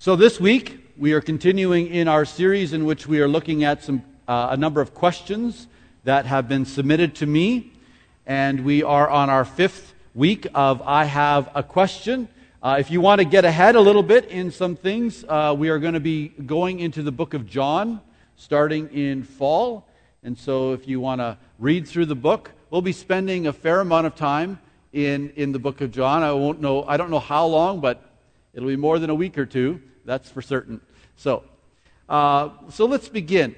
So this week, we are continuing in our series in which we are looking at a number of questions that have been submitted to me. And we are on our fifth week of I Have a Question. If you want to get ahead a little bit in some things, we are going to be going into the book of John starting in fall. And so if you want to read through the book, we'll be spending a fair amount of time in the book of John. I don't know how long, but it'll be more than a week or two, that's for certain. So let's begin.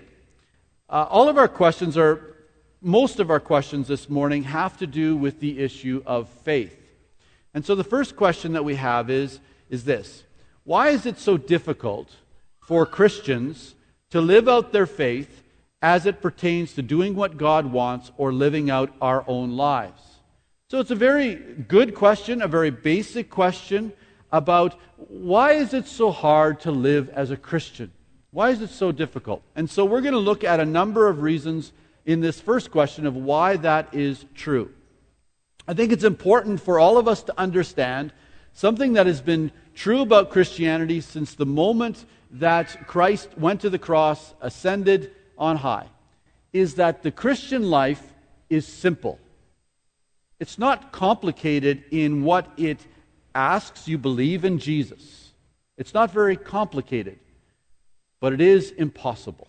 Most of our questions this morning have to do with the issue of faith. And so the first question that we have is this: why is it so difficult for Christians to live out their faith as it pertains to doing what God wants or living out our own lives? So it's a very good question, a very basic question about why is it so hard to live as a Christian? Why is it so difficult? And so we're going to look at a number of reasons in this first question of why that is true. I think it's important for all of us to understand something that has been true about Christianity since the moment that Christ went to the cross, ascended on high, is that the Christian life is simple. It's not complicated in what it asks. You believe in Jesus. It's not very complicated, but it is impossible.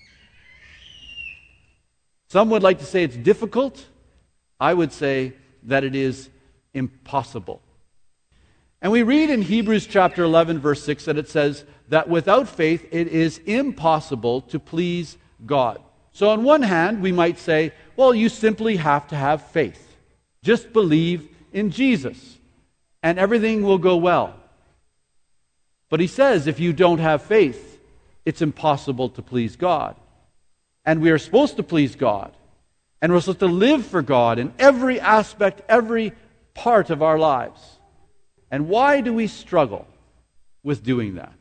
Some would like to say it's difficult. I would say that it is impossible. And we read in Hebrews chapter 11, verse 6, that it says that without faith it is impossible to please God. So on one hand, we might say, well, you simply have to have faith. Just believe in Jesus, and everything will go well. But he says if you don't have faith, it's impossible to please God. And we are supposed to please God. And we're supposed to live for God in every aspect, every part of our lives. And why do we struggle with doing that?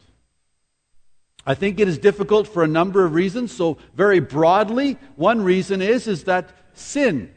I think it is difficult for a number of reasons. So very broadly, one reason is that sin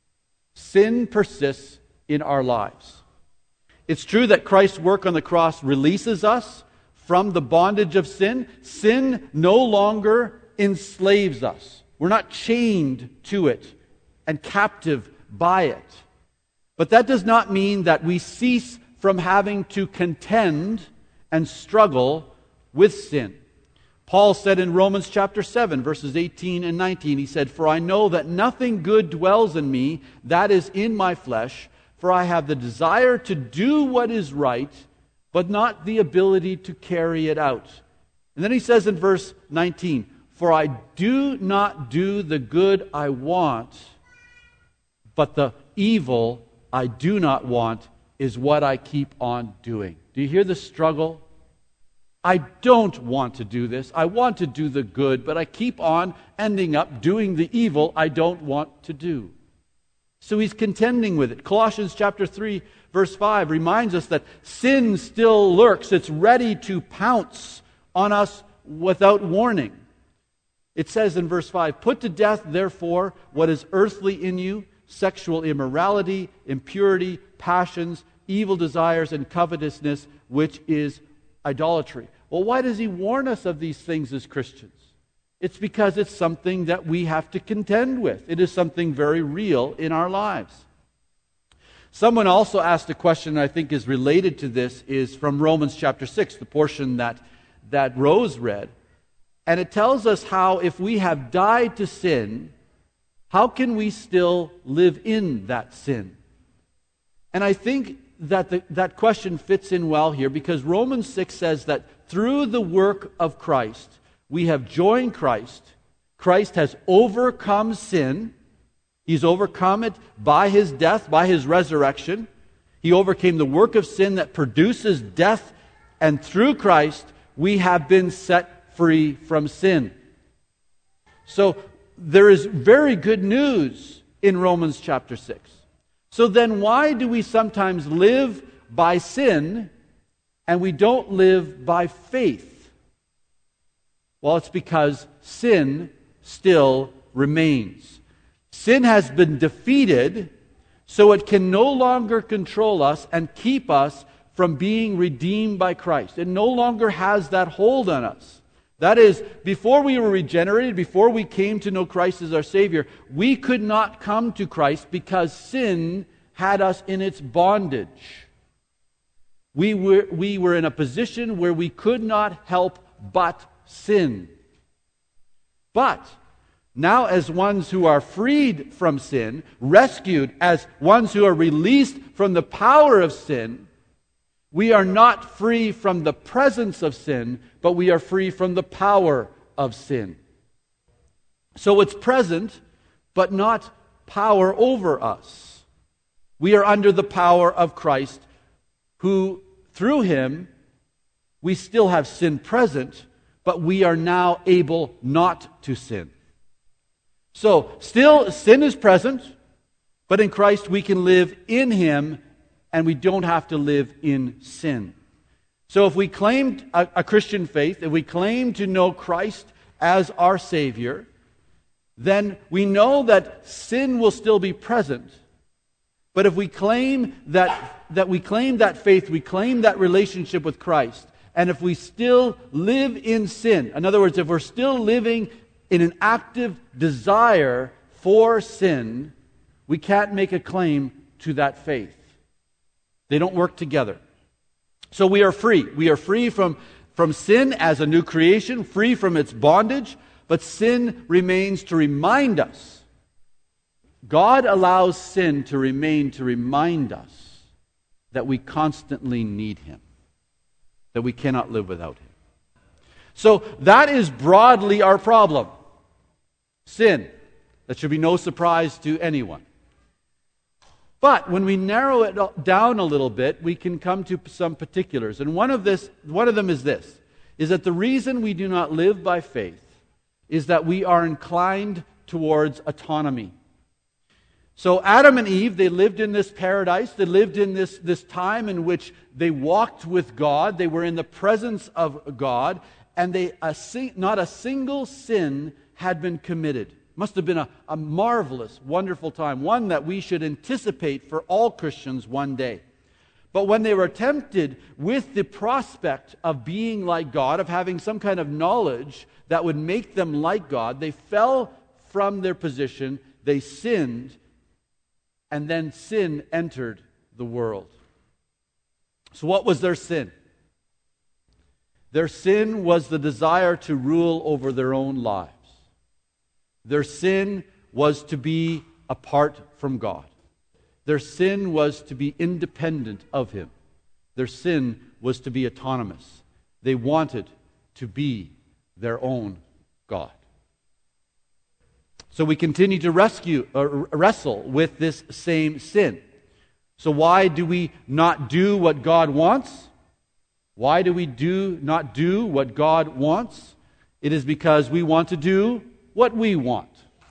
persists in our lives. It's true that Christ's work on the cross releases us from the bondage of sin. Sin no longer enslaves us. We're not chained to it and captive by it. But that does not mean that we cease from having to contend and struggle with sin. Paul said in Romans chapter 7, verses 18 and 19, he said, "For I know that nothing good dwells in me, that is in my flesh, for I have the desire to do what is right, but not the ability to carry it out." And then he says in verse 19, "For I do not do the good I want, but the evil I do not want is what I keep on doing." Do you hear the struggle? I don't want to do this. I want to do the good, but I keep on ending up doing the evil I don't want to do. So he's contending with it. Colossians chapter 3, verse 5 reminds us that sin still lurks. It's ready to pounce on us without warning. It says in verse 5, "Put to death, therefore, what is earthly in you, sexual immorality, impurity, passions, evil desires, and covetousness, which is idolatry." Well, why does he warn us of these things as Christians? It's because it's something that we have to contend with. It is something very real in our lives. Someone also asked a question I think is related to this, is from Romans chapter 6, the portion that Rose read. And it tells us how if we have died to sin, how can we still live in that sin? And I think that question fits in well here, because Romans 6 says that through the work of Christ, we have joined Christ. Christ has overcome sin. He's overcome it by his death, by his resurrection. He overcame the work of sin that produces death, and through Christ, we have been set free from sin. So there is very good news in Romans chapter 6. So then why do we sometimes live by sin and we don't live by faith? Well, it's because sin still remains. Sin has been defeated, so it can no longer control us and keep us from being redeemed by Christ. It no longer has that hold on us. That is, before we were regenerated, before we came to know Christ as our Savior, we could not come to Christ because sin had us in its bondage. We were in a position where we could not help but sin. But now, as ones who are freed from sin, rescued, as ones who are released from the power of sin, we are not free from the presence of sin, but we are free from the power of sin. So it's present, but not power over us. We are under the power of Christ, who, through Him, we still have sin present, but we are now able not to sin. So, still, sin is present, but in Christ we can live in Him, and we don't have to live in sin. So if we claim a Christian faith, if we claim to know Christ as our Savior, then we know that sin will still be present. But if we claim that we claim that faith, we claim that relationship with Christ, and if we still live in sin, in other words, if we're still living in an active desire for sin, we can't make a claim to that faith. They don't work together. So we are free. We are free from sin as a new creation, free from its bondage, but sin remains to remind us. God allows sin to remain to remind us that we constantly need Him, that we cannot live without Him. So that is broadly our problem. Sin. That should be no surprise to anyone. But when we narrow it down a little bit, we can come to some particulars. And one of them is this, is that the reason we do not live by faith is that we are inclined towards autonomy. So Adam and Eve, they lived in this paradise. They lived in this time in which they walked with God. They were in the presence of God. And not a single sin had been committed. Must have been a marvelous, wonderful time. One that we should anticipate for all Christians one day. But when they were tempted with the prospect of being like God, of having some kind of knowledge that would make them like God, they fell from their position, they sinned, and then sin entered the world. So what was their sin? Their sin was the desire to rule over their own lives. Their sin was to be apart from God. Their sin was to be independent of Him. Their sin was to be autonomous. They wanted to be their own God. So we continue to wrestle with this same sin. So why do we not do what God wants? Why do we not do what God wants? It is because we want to do what we want.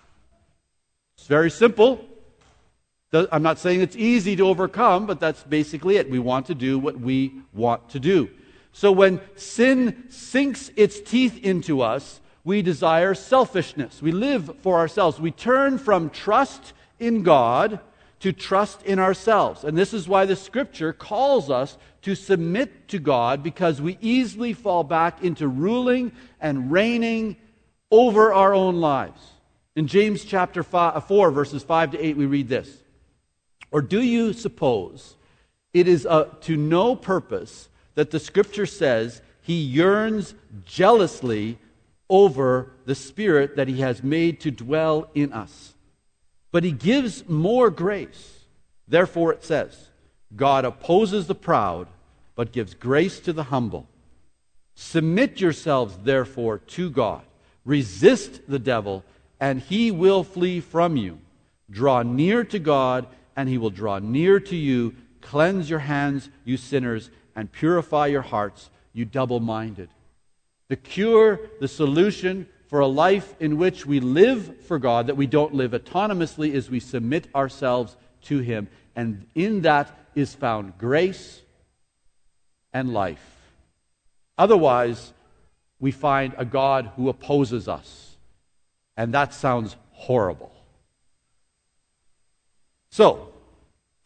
It's very simple. I'm not saying it's easy to overcome, but that's basically it. We want to do what we want to do. So when sin sinks its teeth into us, we desire selfishness. We live for ourselves. We turn from trust in God to trust in ourselves. And this is why the Scripture calls us to submit to God, because we easily fall back into ruling and reigning over our own lives. In James chapter 4, verses 5 to 8, we read this. Or do you suppose it is to no purpose that the Scripture says He yearns jealously over the Spirit that He has made to dwell in us? But He gives more grace. Therefore it says, God opposes the proud, but gives grace to the humble. Submit yourselves, therefore, to God. Resist the devil, and he will flee from you. Draw near to God, and He will draw near to you. Cleanse your hands, you sinners, and purify your hearts, you double-minded. The cure, the solution for a life in which we live for God, that we don't live autonomously, is we submit ourselves to Him. And in that is found grace and life. Otherwise, we find a God who opposes us. And that sounds horrible. So,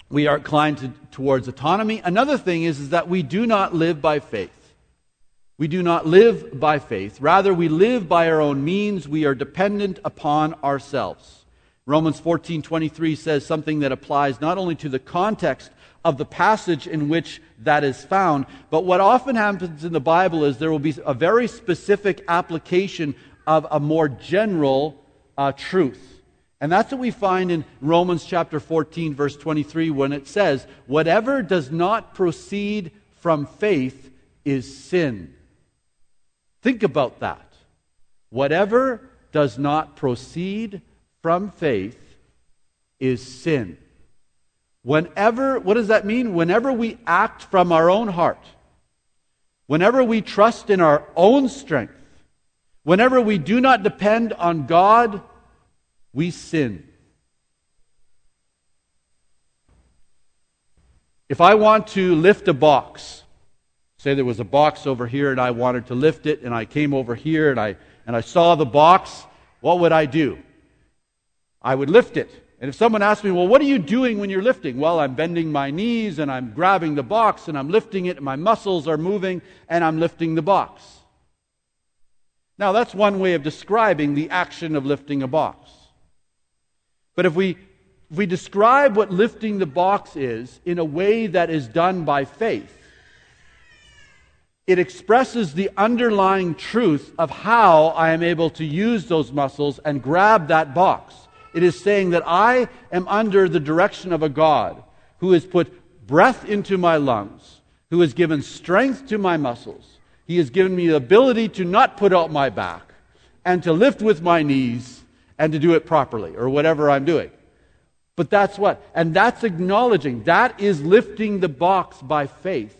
we are inclined towards autonomy. Another thing is that we do not live by faith. We do not live by faith. Rather, we live by our own means. We are dependent upon ourselves. Romans 14:23 says something that applies not only to the context of the passage in which that is found, but what often happens in the Bible is there will be a very specific application of a more general truth. And that's what we find in Romans chapter 14, verse 23, when it says, "Whatever does not proceed from faith is sin." Think about that. Whatever does not proceed from faith is sin. What does that mean? Whenever we act from our own heart, whenever we trust in our own strength, whenever we do not depend on God, we sin. If I want to lift a box, say there was a box over here and I wanted to lift it, and I came over here and I saw the box, what would I do? I would lift it. And if someone asked me, well, what are you doing when you're lifting? Well, I'm bending my knees and I'm grabbing the box and I'm lifting it and my muscles are moving and I'm lifting the box. Now, that's one way of describing the action of lifting a box. But if we describe what lifting the box is in a way that is done by faith, it expresses the underlying truth of how I am able to use those muscles and grab that box. It is saying that I am under the direction of a God who has put breath into my lungs, who has given strength to my muscles. He has given me the ability to not put out my back and to lift with my knees and to do it properly, or whatever I'm doing. But that's what? And that's acknowledging. That is lifting the box by faith.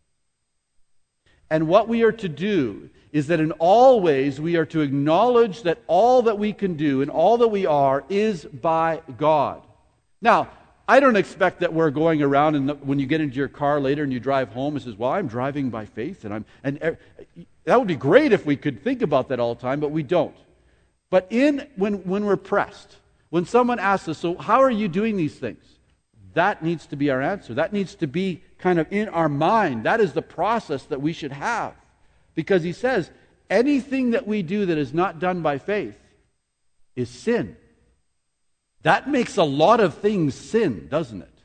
And what we are to do is that in all ways we are to acknowledge that all that we can do and all that we are is by God. Now, I don't expect that we're going around and when you get into your car later and you drive home, it says, well, I'm driving by faith. And that would be great if we could think about that all the time, but we don't. But when we're pressed, when someone asks us, so how are you doing these things? That needs to be our answer. That needs to be kind of in our mind. That is the process that we should have. Because he says, anything that we do that is not done by faith is sin. That makes a lot of things sin, doesn't it?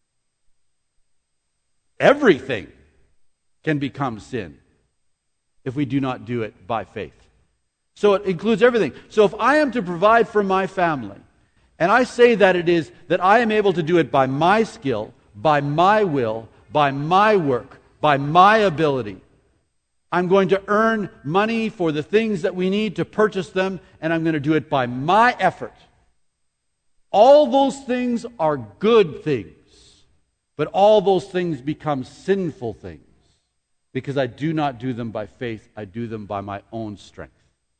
Everything can become sin if we do not do it by faith. So it includes everything. So if I am to provide for my family, and I say that it is that I am able to do it by my skill, by my will, by my work, by my ability, I'm going to earn money for the things that we need to purchase them, and I'm going to do it by my effort. All those things are good things, but all those things become sinful things because I do not do them by faith, I do them by my own strength.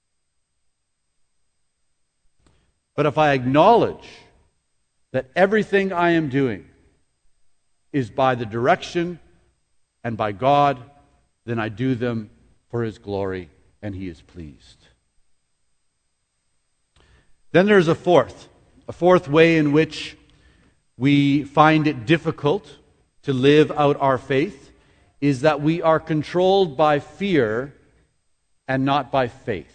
But if I acknowledge that everything I am doing is by the direction and by God, then I do them for His glory, and He is pleased. Then there's a fourth way in which we find it difficult to live out our faith is that we are controlled by fear and not by faith.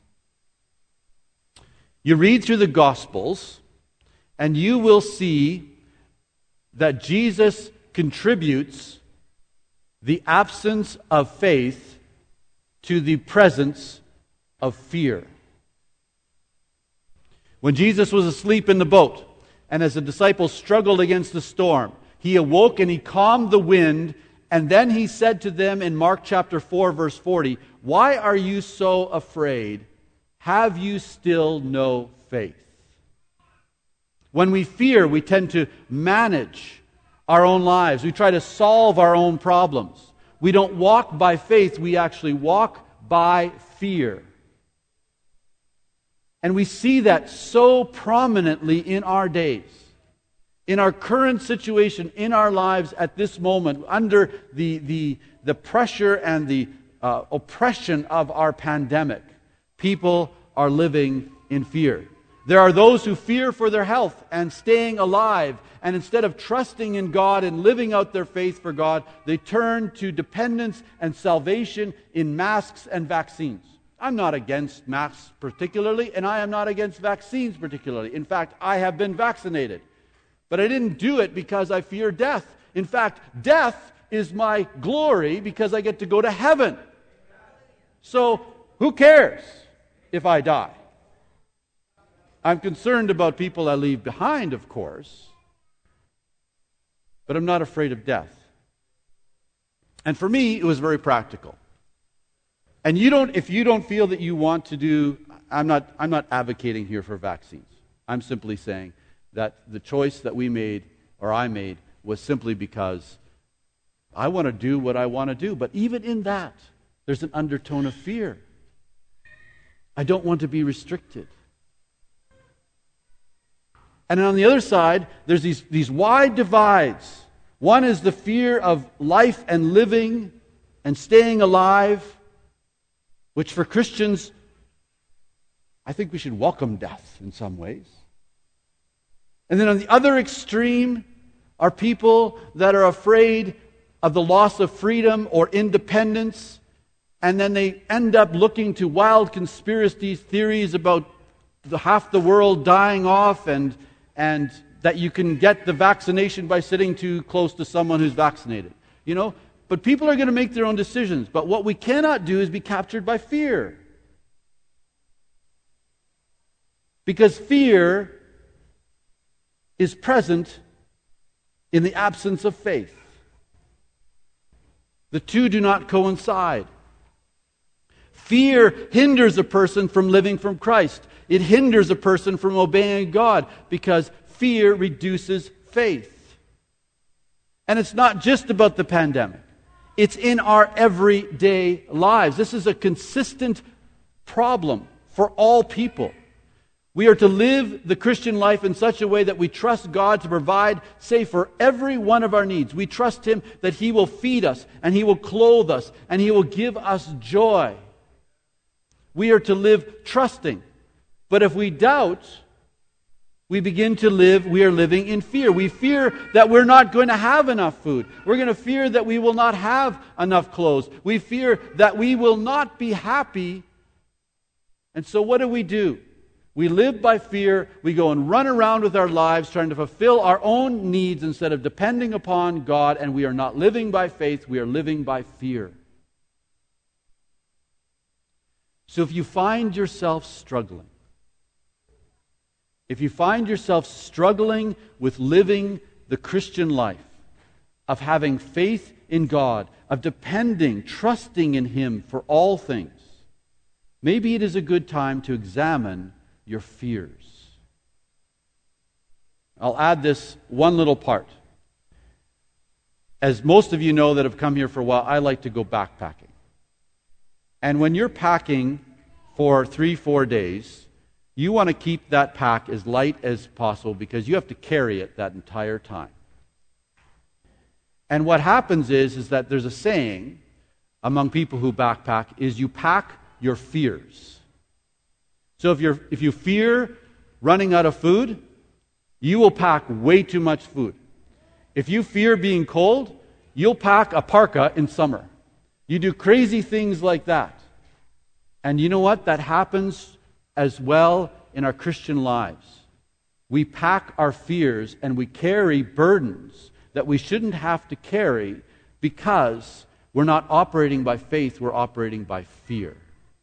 You read through the Gospels, and you will see that Jesus contributes the absence of faith to the presence of fear. When Jesus was asleep in the boat, and as the disciples struggled against the storm, He awoke and He calmed the wind, and then He said to them in Mark chapter 4, verse 40, "Why are you so afraid? Have you still no faith?" When we fear, we tend to manage our own lives. We try to solve our own problems. We don't walk by faith, we actually walk by fear. And we see that so prominently in our days. In our current situation, in our lives at this moment, under the pressure and the oppression of our pandemic, people are living in fear. There are those who fear for their health and staying alive, and instead of trusting in God and living out their faith for God, they turn to dependence and salvation in masks and vaccines. I'm not against masks particularly, and I am not against vaccines particularly. In fact, I have been vaccinated. But I didn't do it because I fear death. In fact, death is my glory because I get to go to heaven. So, who cares if I die? I'm concerned about people I leave behind, of course, but I'm not afraid of death. And for me, it was very practical. And if you don't feel that you want to do, I'm not advocating here for vaccines. I'm simply saying that the choice that we made, or I made, was simply because I want to do what I want to do. But even in that, there's an undertone of fear. I don't want to be restricted. And on the other side, there's these wide divides. One is the fear of life and living and staying alive, which for Christians, I think we should welcome death in some ways. And then on the other extreme are people that are afraid of the loss of freedom or independence, and then they end up looking to wild conspiracy theories about half the world dying off and that you can get the vaccination by sitting too close to someone who's vaccinated. But people are going to make their own decisions. But what we cannot do is be captured by fear. Because fear is present in the absence of faith. The two do not coincide. Fear hinders a person from living from Christ. It hinders a person from obeying God because fear reduces faith. And it's not just about the pandemic. It's in our everyday lives. This is a consistent problem for all people. We are to live the Christian life in such a way that we trust God to provide, say, for every one of our needs. We trust Him that He will feed us, and He will clothe us, and He will give us joy. We are to live trusting. But if we doubt, we are living in fear. We fear that we're not going to have enough food. We're going to fear that we will not have enough clothes. We fear that we will not be happy. And so what do? We live by fear. We go and run around with our lives trying to fulfill our own needs instead of depending upon God, and we are not living by faith, we are living by fear. So if you find yourself struggling, with living the Christian life, of having faith in God, of depending, trusting in Him for all things, maybe it is a good time to examine your fears. I'll add this one little part. As most of you know that have come here for a while, I like to go backpacking. And when you're packing for 3-4 days, you want to keep that pack as light as possible because you have to carry it that entire time. And what happens is that there's a saying among people who backpack is you pack your fears. So if you fear running out of food, you will pack way too much food. If you fear being cold, you'll pack a parka in summer. You do crazy things like that. And you know what? That happens as well in our Christian lives. We pack our fears and we carry burdens that we shouldn't have to carry because we're not operating by faith, we're operating by fear.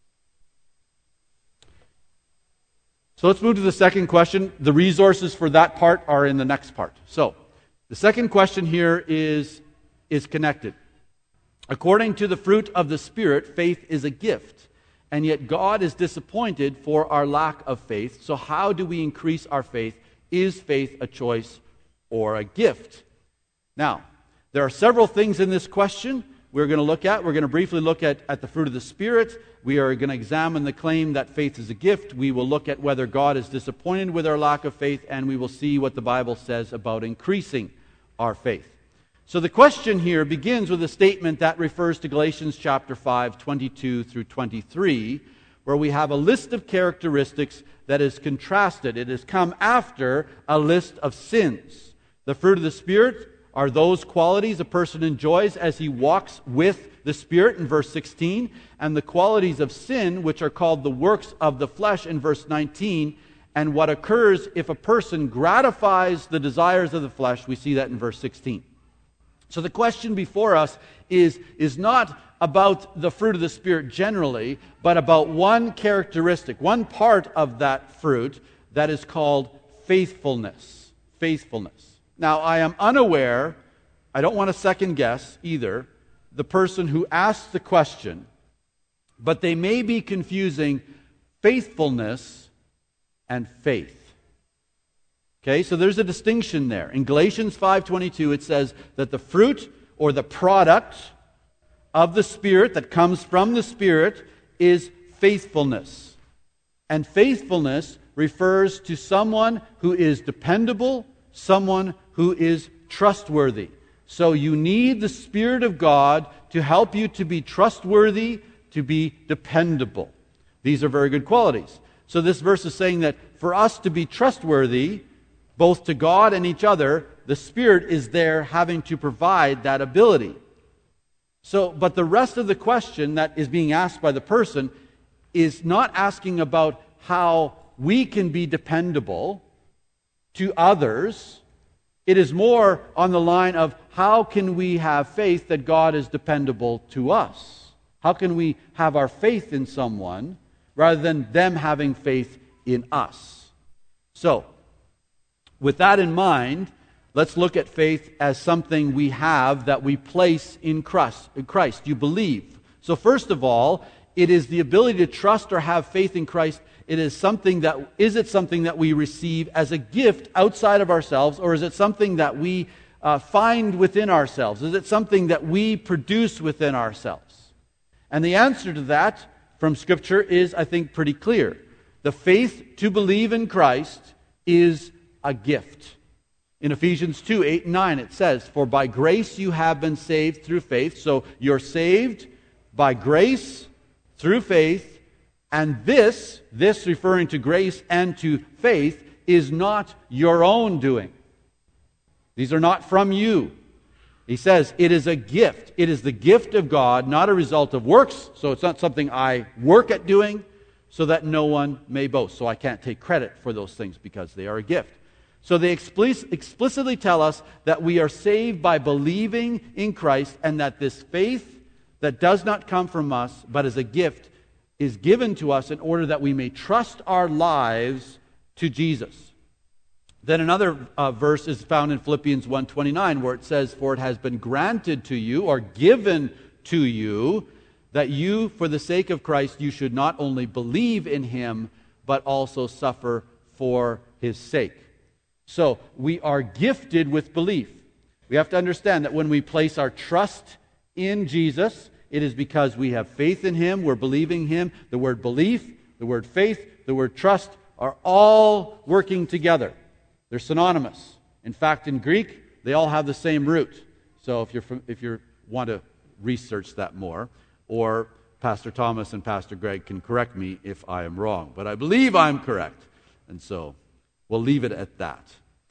So let's move to the second question. The resources for that part are in the next part. So, the second question here is connected. According to the fruit of the Spirit, faith is a gift. And yet God is disappointed for our lack of faith. So how do we increase our faith? Is faith a choice or a gift? Now, there are several things in this question we're going to look at. We're going to briefly look at the fruit of the Spirit. We are going to examine the claim that faith is a gift. We will look at whether God is disappointed with our lack of faith, and we will see what the Bible says about increasing our faith. So the question here begins with a statement that refers to Galatians chapter 5, 22 through 23, where we have a list of characteristics that is contrasted. It has come after a list of sins. The fruit of the Spirit are those qualities a person enjoys as he walks with the Spirit in verse 16, and the qualities of sin, which are called the works of the flesh in verse 19, and what occurs if a person gratifies the desires of the flesh, we see that in verse 16. So the question before us is not about the fruit of the Spirit generally, but about one characteristic, one part of that fruit that is called faithfulness. Faithfulness. Now, I am unaware, I don't want to second guess either, the person who asked the question, but they may be confusing faithfulness and faith. Okay, so there's a distinction there. In Galatians 5:22 it says that the fruit or the product of the Spirit that comes from the Spirit is faithfulness. And faithfulness refers to someone who is dependable, someone who is trustworthy. So you need the Spirit of God to help you to be trustworthy, to be dependable. These are very good qualities. So this verse is saying that for us to be trustworthy, both to God and each other, the Spirit is there having to provide that ability. But the rest of the question that is being asked by the person is not asking about how we can be dependable to others. It is more on the line of how can we have faith that God is dependable to us? How can we have our faith in someone rather than them having faith in us? So, with that in mind, let's look at faith as something we have that we place in Christ. You believe. So first of all, it is the ability to trust or have faith in Christ. Is it something that we receive as a gift outside of ourselves, or is it something that we find within ourselves? Is it something that we produce within ourselves? And the answer to that from Scripture is, I think, pretty clear. The faith to believe in Christ is a gift. In Ephesians 2:8 and 9 it says, "For by grace you have been saved through faith." So you're saved by grace through faith, and this referring to grace and to faith, is not your own doing. These are not from you. He says it is a gift. It is the gift of God, not a result of works. So it's not something I work at doing, so that no one may boast. So I can't take credit for those things because they are a gift. So they explicitly tell us that we are saved by believing in Christ, and that this faith that does not come from us, but as a gift, is given to us in order that we may trust our lives to Jesus. Then another verse is found in Philippians 1:29, where it says, "For it has been granted to you," or given to you, "that you, for the sake of Christ, you should not only believe in Him, but also suffer for His sake." So, we are gifted with belief. We have to understand that when we place our trust in Jesus, it is because we have faith in Him, we're believing Him. The word belief, the word faith, the word trust are all working together. They're synonymous. In fact, in Greek, they all have the same root. So if you want to research that more, or Pastor Thomas and Pastor Greg can correct me if I am wrong. But I believe I'm correct. And so we'll leave it at that.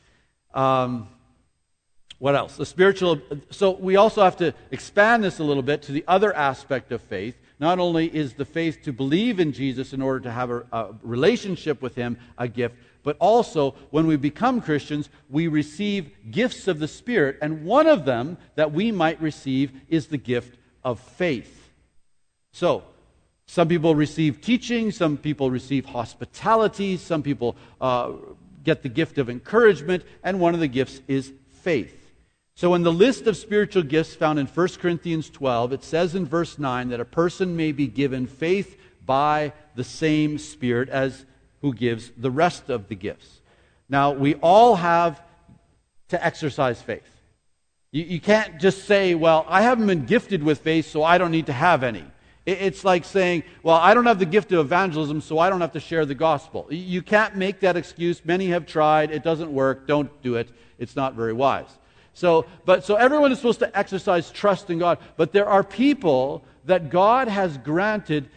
What else? So we also have to expand this a little bit to the other aspect of faith. Not only is the faith to believe in Jesus in order to have a relationship with Him a gift, but also when we become Christians, we receive gifts of the Spirit, and one of them that we might receive is the gift of faith. So, some people receive teaching, some people receive hospitality, some people get the gift of encouragement, and one of the gifts is faith. So in the list of spiritual gifts found in 1 Corinthians 12, it says in verse 9 that a person may be given faith by the same Spirit as who gives the rest of the gifts. Now, we all have to exercise faith. You can't just say, well, I haven't been gifted with faith, so I don't need to have any. It's like saying, well, I don't have the gift of evangelism, so I don't have to share the gospel. You can't make that excuse. Many have tried. It doesn't work. Don't do it. It's not very wise. So everyone is supposed to exercise trust in God. But there are people that God has granted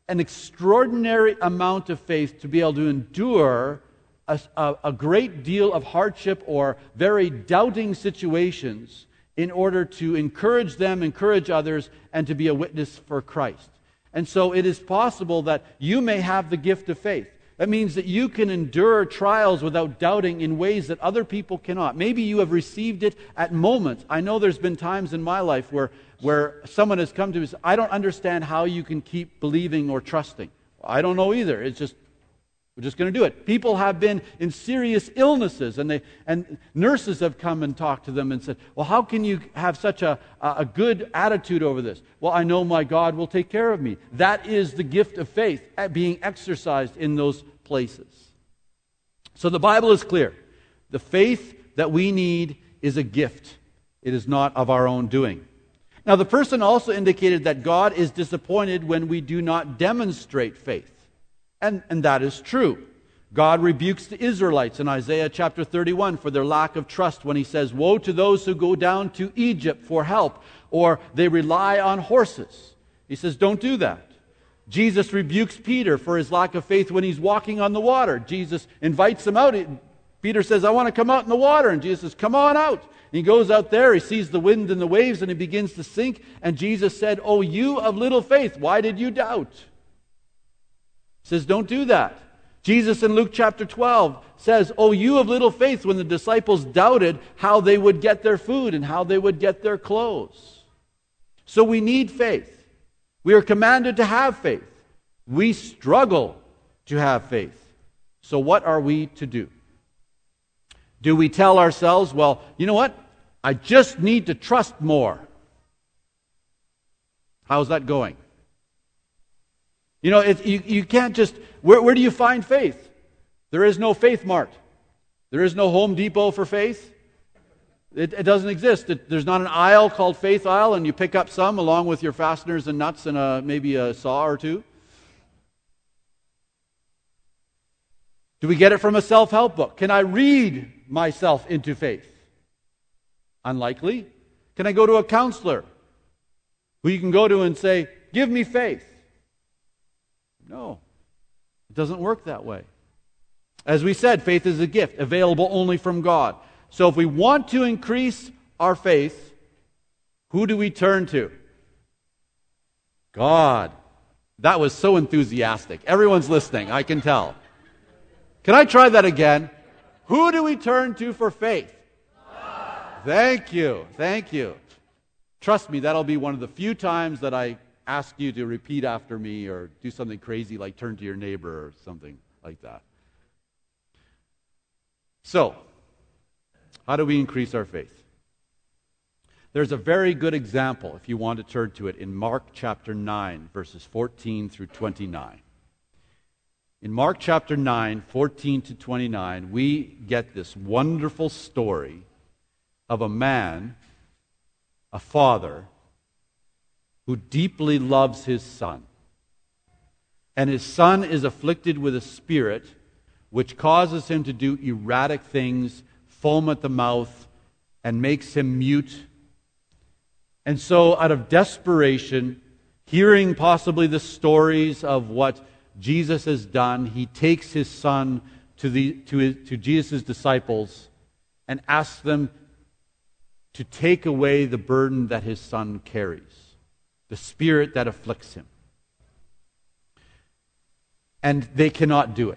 an extraordinary amount of faith to be able to endure a great deal of hardship or very doubting situations in order to encourage them, encourage others, and to be a witness for Christ. And so it is possible that you may have the gift of faith. That means that you can endure trials without doubting in ways that other people cannot. Maybe you have received it at moments. I know there's been times in my life where someone has come to me and said, I don't understand how you can keep believing or trusting. I don't know either. We're just going to do it. People have been in serious illnesses, and nurses have come and talked to them and said, well, how can you have such a good attitude over this? Well, I know my God will take care of me. That is the gift of faith being exercised in those places. So the Bible is clear. The faith that we need is a gift. It is not of our own doing. Now, the person also indicated that God is disappointed when we do not demonstrate faith. And that is true. God rebukes the Israelites in Isaiah chapter 31 for their lack of trust when he says, woe to those who go down to Egypt for help, or they rely on horses. He says, don't do that. Jesus rebukes Peter for his lack of faith when he's walking on the water. Jesus invites him out. Peter says, I want to come out in the water. And Jesus says, come on out. And he goes out there, he sees the wind and the waves, and he begins to sink. And Jesus said, oh, you of little faith, why did you doubt? He says, don't do that. Jesus in Luke chapter 12 says, oh, you of little faith, when the disciples doubted how they would get their food and how they would get their clothes. So we need faith. We are commanded to have faith. We struggle to have faith. So what are we to do? Do we tell ourselves, well, you know what? I just need to trust more. How's that going? You know, you can't just... Where do you find faith? There is no Faith Mart. There is no Home Depot for faith. It doesn't exist. There's not an aisle called Faith Aisle, and you pick up some along with your fasteners and nuts and maybe a saw or two. Do we get it from a self-help book? Can I read myself into faith? Unlikely. Can I go to a counselor who you can go to and say, give me faith? No, it doesn't work that way. As we said, faith is a gift available only from God. So if we want to increase our faith, who do we turn to? God. That was so enthusiastic. Everyone's listening, I can tell. Can I try that again? Who do we turn to for faith? God. Thank you. Thank you. Trust me, that'll be one of the few times that I ask you to repeat after me or do something crazy like turn to your neighbor or something like that. So, how do we increase our faith? There's a very good example, if you want to turn to it, in Mark chapter 9, verses 14 through 29. In Mark chapter 9, 14 to 29, we get this wonderful story of a man, a father, who deeply loves his son. And his son is afflicted with a spirit which causes him to do erratic things, foam at the mouth, and makes him mute. And so, out of desperation, hearing possibly the stories of what Jesus has done, he takes his son to Jesus' disciples and asks them to take away the burden that his son carries. The spirit that afflicts him. And they cannot do it.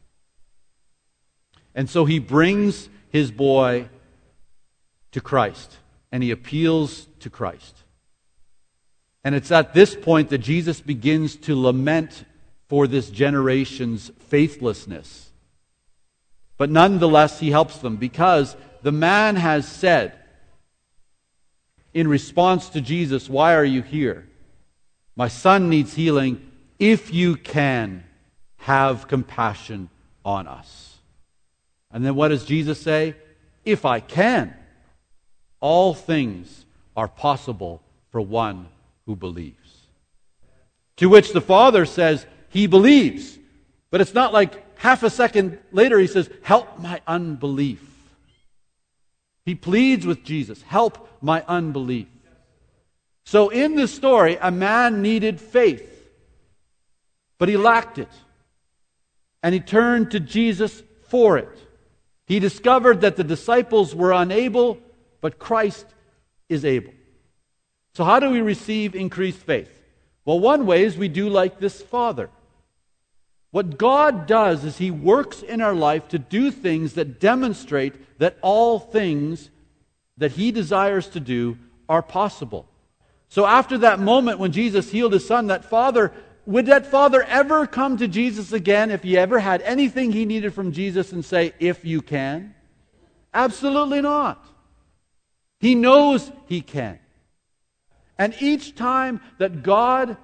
And so he brings his boy to Christ, and he appeals to Christ. And it's at this point that Jesus begins to lament for this generation's faithlessness. But nonetheless, he helps them because the man has said, in response to Jesus, why are you here? My son needs healing. If you can, have compassion on us. And then what does Jesus say? If I can. All things are possible for one who believes. To which the father says, he believes. But it's not like half a second later he says, help my unbelief. He pleads with Jesus, help my unbelief. So in this story, a man needed faith. but he lacked it. And he turned to Jesus for it. He discovered that the disciples were unable, but Christ is able. So how do we receive increased faith? Well, one way is we do like this father. What God does is He works in our life to do things that demonstrate that all things that He desires to do are possible. So after that moment when Jesus healed his son, would that father ever come to Jesus again if he ever had anything he needed from Jesus and say, "If you can"? Absolutely not. He knows he can. And each time that God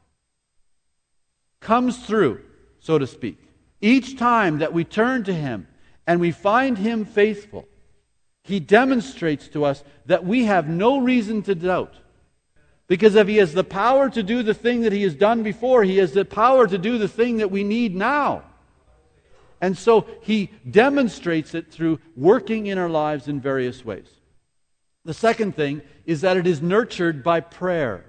comes through, so to speak, each time that we turn to Him and we find Him faithful, He demonstrates to us that we have no reason to doubt. Because if He has the power to do the thing that He has done before, He has the power to do the thing that we need now. And so He demonstrates it through working in our lives in various ways. The second thing is that it is nurtured by prayer.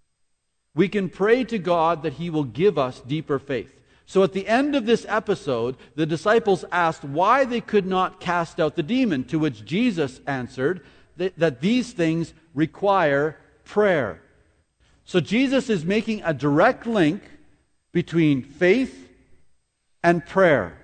We can pray to God that He will give us deeper faith. So at the end of this episode, the disciples asked why they could not cast out the demon, to which Jesus answered that these things require prayer. So Jesus is making a direct link between faith and prayer.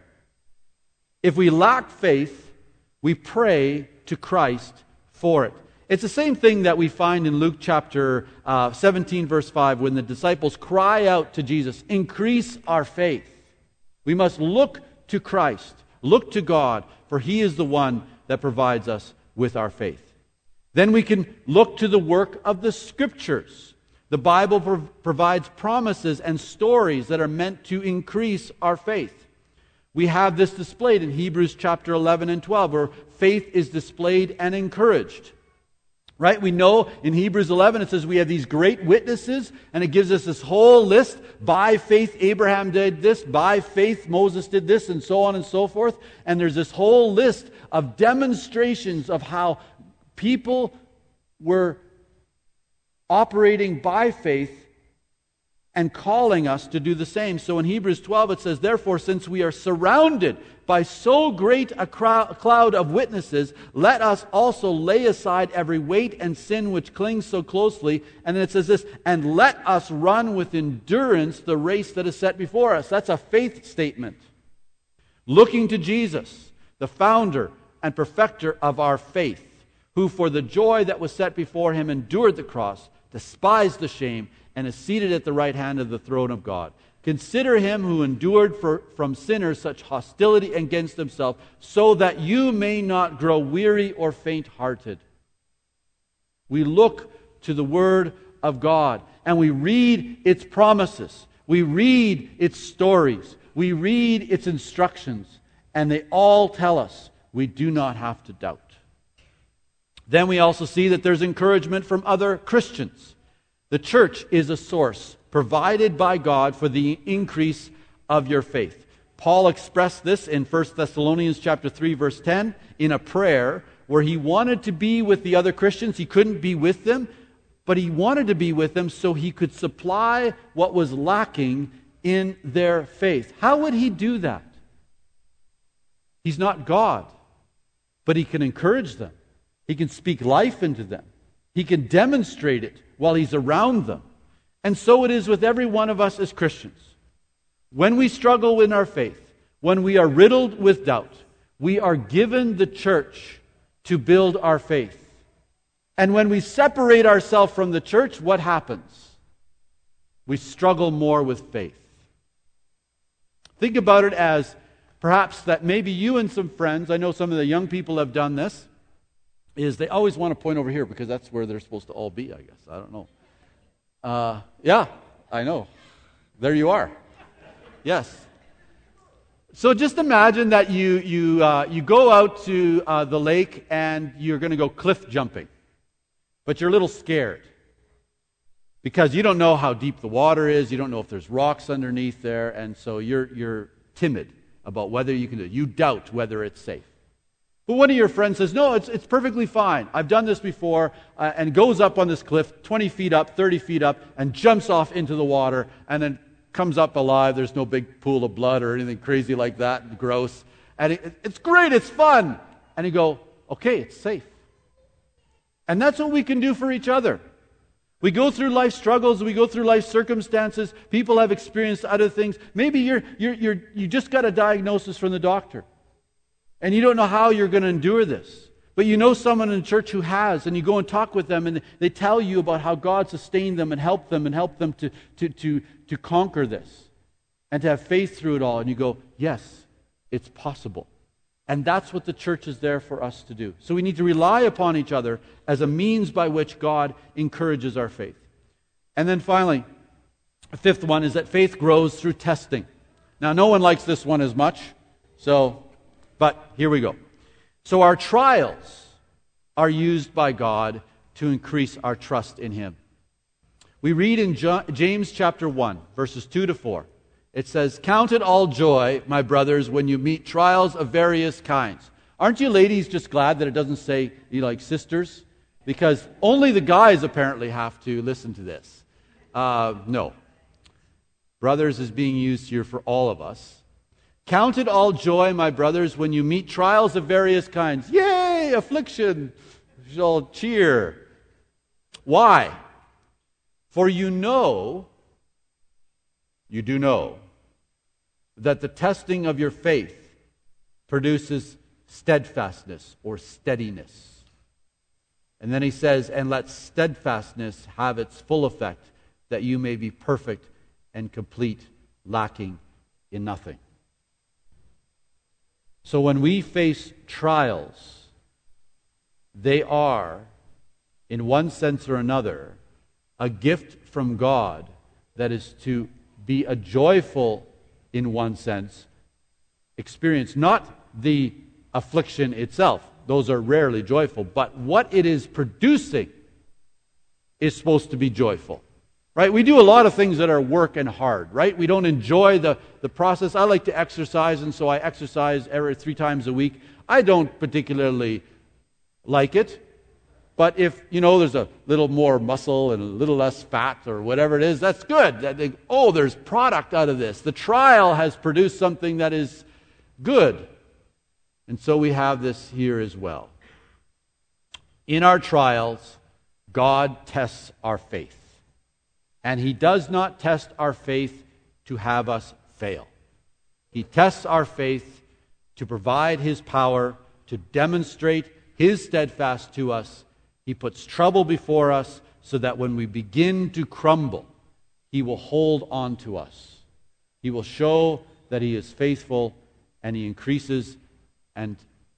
If we lack faith, we pray to Christ for it. It's the same thing that we find in Luke chapter 17, verse 5, when the disciples cry out to Jesus, "Increase our faith." We must look to Christ, look to God, for He is the one that provides us with our faith. Then we can look to the work of the Scriptures. The Bible provides promises and stories that are meant to increase our faith. We have this displayed in Hebrews chapter 11 and 12, where faith is displayed and encouraged. Right? We know in Hebrews 11 it says we have these great witnesses, and it gives us this whole list. By faith Abraham did this, by faith Moses did this, and so on and so forth. And there's this whole list of demonstrations of how people were operating by faith and calling us to do the same. So in Hebrews 12 it says, "Therefore, since we are surrounded by so great a cloud of witnesses, let us also lay aside every weight and sin which clings so closely." And then it says this, "And let us run with endurance the race that is set before us." That's a faith statement. Looking to Jesus, the founder and perfecter of our faith, who for the joy that was set before Him endured the cross, despised the shame, and is seated at the right hand of the throne of God. Consider Him who endured from sinners such hostility against Himself, so that you may not grow weary or faint-hearted. We look to the Word of God, and we read its promises. We read its stories. We read its instructions, and they all tell us we do not have to doubt. Then we also see that there's encouragement from other Christians. The church is a source provided by God for the increase of your faith. Paul expressed this in 1 Thessalonians chapter 3, verse 10, in a prayer where he wanted to be with the other Christians. He couldn't be with them, but he wanted to be with them so he could supply what was lacking in their faith. How would he do that? He's not God, but he can encourage them. He can speak life into them. He can demonstrate it while He's around them. And so it is with every one of us as Christians. When we struggle in our faith, when we are riddled with doubt, we are given the church to build our faith. And when we separate ourselves from the church, what happens? We struggle more with faith. Think about it as perhaps that maybe you and some friends, I know some of the young people have done this, is they always want to point over here because that's where they're supposed to all be, I guess. I don't know. Yeah, I know. There you are. Yes. So just imagine that you go out to the lake and you're going to go cliff jumping. But you're a little scared. Because you don't know how deep the water is. You don't know if there's rocks underneath there. And so you're timid about whether you can do it. You doubt whether it's safe. But one of your friends says, "No, it's perfectly fine. I've done this before," and goes up on this cliff, 20 feet up, 30 feet up, and jumps off into the water, and then comes up alive. There's no big pool of blood or anything crazy like that, gross. And it's great, it's fun. And you go, okay, it's safe. And that's what we can do for each other. We go through life struggles, we go through life circumstances. People have experienced other things. Maybe you just got a diagnosis from the doctor, and you don't know how you're going to endure this. But you know someone in church who has, and you go and talk with them, and they tell you about how God sustained them and helped them to conquer this, and to have faith through it all. And you go, yes, it's possible. And that's what the church is there for us to do. So we need to rely upon each other as a means by which God encourages our faith. And then finally, the fifth one is that faith grows through testing. Now, no one likes this one as much, but here we go. So our trials are used by God to increase our trust in Him. We read in James chapter 1, verses 2 to 4. It says, "Count it all joy, my brothers, when you meet trials of various kinds." Aren't you ladies just glad that it doesn't say you like sisters? Because only the guys apparently have to listen to this. No. Brothers is being used here for all of us. "Count it all joy, my brothers, when you meet trials of various kinds." Yay, affliction. We shall cheer. Why? "For you do know that the testing of your faith produces steadfastness," or steadiness. And then he says, "And let steadfastness have its full effect, that you may be perfect and complete, lacking in nothing." So when we face trials, they are, in one sense or another, a gift from God that is to be a joyful, in one sense, experience. Not the affliction itself. Those are rarely joyful. But what it is producing is supposed to be joyful. Right? We do a lot of things that are work and hard. Right? We don't enjoy the process. I like to exercise, and so I exercise every 3 times a week. I don't particularly like it. But if, there's a little more muscle and a little less fat or whatever it is, that's good. There's product out of this. The trial has produced something that is good. And so we have this here as well. In our trials, God tests our faith. And He does not test our faith to have us fail. He tests our faith to provide His power, to demonstrate His steadfast to us. He puts trouble before us so that when we begin to crumble, He will hold on to us. He will show that He is faithful, and He increases and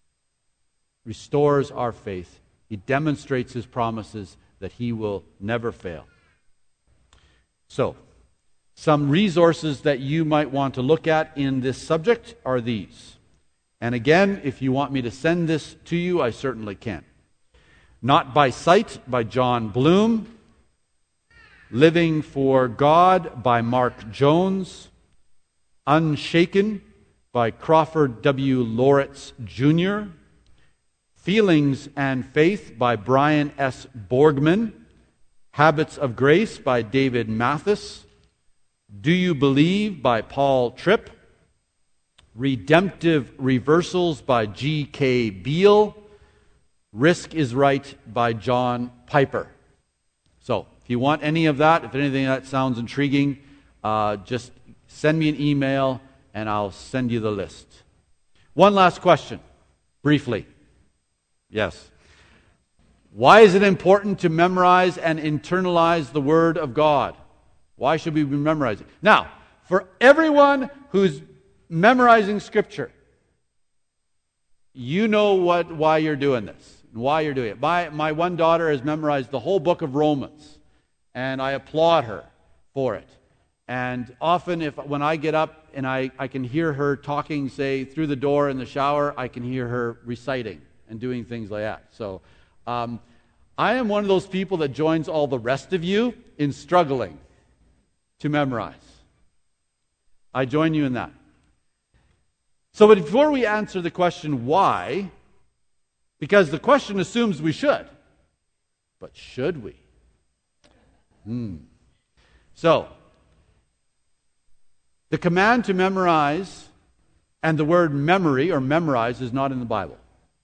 restores our faith. He demonstrates His promises that He will never fail. So, some resources that you might want to look at in this subject are these. And again, if you want me to send this to you, I certainly can. Not by Sight by John Bloom. Living for God by Mark Jones. Unshaken by Crawford W. Loritz Jr. Feelings and Faith by Brian S. Borgman. Habits of Grace by David Mathis. Do You Believe by Paul Tripp. Redemptive Reversals by G.K. Beale. Risk is Right by John Piper. So, if you want any of that, if anything that sounds intriguing, just send me an email and I'll send you the list. One last question, briefly. Yes. Why is it important to memorize and internalize the Word of God? Why should we be memorizing? Now, for everyone who's memorizing Scripture, you know why you're doing this. Why you're doing it. My one daughter has memorized the whole book of Romans, and I applaud her for it. And often when I get up and I can hear her talking, say, through the door in the shower, I can hear her reciting and doing things like that. So I am one of those people that joins all the rest of you in struggling to memorize. I join you in that. So, but before we answer the question why, because the question assumes we should, but should we? So, The command to memorize and the word memory or memorize is not in the Bible.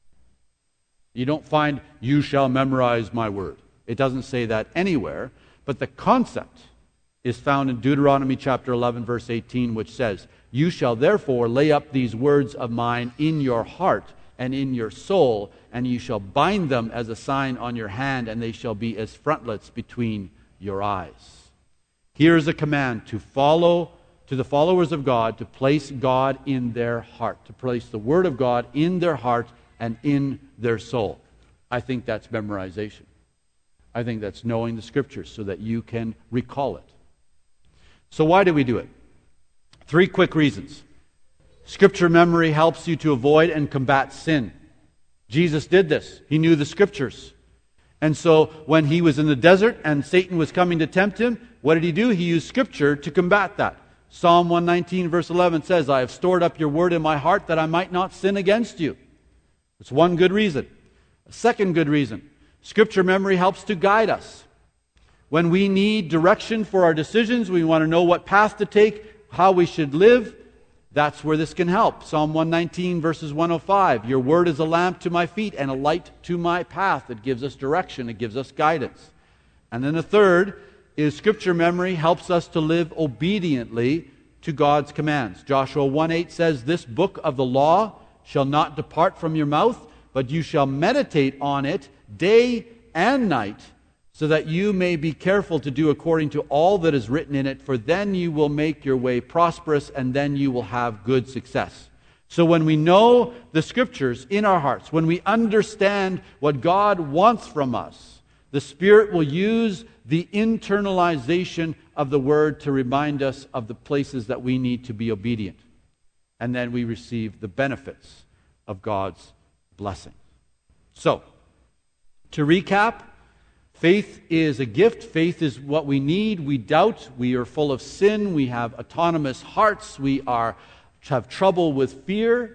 You don't find, you shall memorize my word. It doesn't say that anywhere, but the concept is found in Deuteronomy chapter 11, verse 18, which says, you shall therefore lay up these words of mine in your heart and in your soul, and you shall bind them as a sign on your hand, and they shall be as frontlets between your eyes. Here is a command to the followers of God, to place God in their heart, to place the Word of God in their heart and in their soul. I think that's memorization. I think that's knowing the Scriptures so that you can recall it. So why do we do it? 3 quick reasons. Scripture memory helps you to avoid and combat sin. Jesus did this. He knew the Scriptures. And so when he was in the desert and Satan was coming to tempt him, what did he do? He used Scripture to combat that. Psalm 119 verse 11 says, I have stored up your word in my heart that I might not sin against you. That's one good reason. A second good reason. Scripture memory helps to guide us. When we need direction for our decisions, we want to know what path to take, how we should live, that's where this can help. Psalm 119 verses 105, your word is a lamp to my feet and a light to my path. It gives us direction, it gives us guidance. And then the third is Scripture memory helps us to live obediently to God's commands. Joshua 1:8 says, this book of the law shall not depart from your mouth, but you shall meditate on it day and night, so that you may be careful to do according to all that is written in it, for then you will make your way prosperous, and then you will have good success. So when we know the Scriptures in our hearts, when we understand what God wants from us, the Spirit will use the internalization of the Word to remind us of the places that we need to be obedient. And then we receive the benefits of God's blessing. So, to recap, faith is a gift. Faith is what we need. We doubt. We are full of sin. We have autonomous hearts. We have trouble with fear.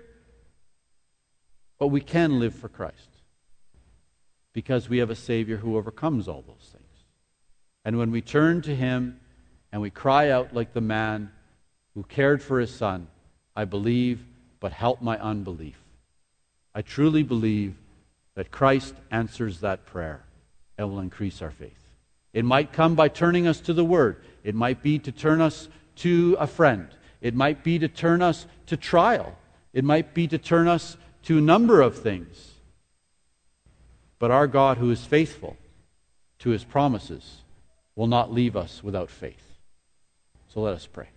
But we can live for Christ because we have a Savior who overcomes all those things. And when we turn to Him and we cry out like the man who cared for his son, I believe, but help my unbelief. I truly believe that Christ answers that prayer and will increase our faith. It might come by turning us to the Word. It might be to turn us to a friend. It might be to turn us to trial. It might be to turn us to a number of things. But our God, who is faithful to His promises, will not leave us without faith. So let us pray.